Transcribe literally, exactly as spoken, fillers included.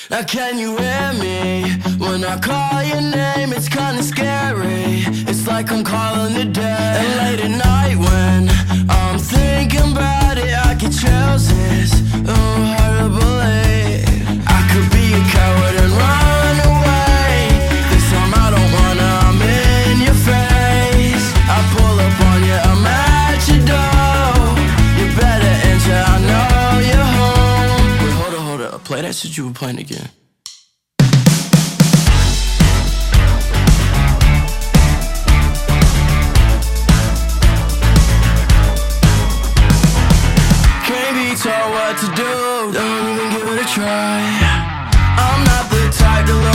Now can you hear me? When I call your name, it's kinda scary. It's like I'm calling the dead. And late at night when I'm thinking about it, I get chills, it's oh, hard to believe I could be a coward and run away. This time I don't wanna, I'm in your face. I pull up on you, I'm at your door. You better answer, I know you're home. Wait, hold up, hold up, play that shit you were playing again. Told what to do, don't even give it a try. I'm not the type to